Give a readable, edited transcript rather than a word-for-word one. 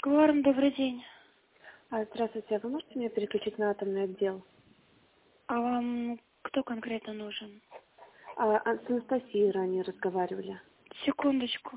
Говорим, добрый день. Здравствуйте, а вы можете меня переключить на атомный отдел? А вам кто конкретно нужен? С Анастасией ранее разговаривали. Секундочку.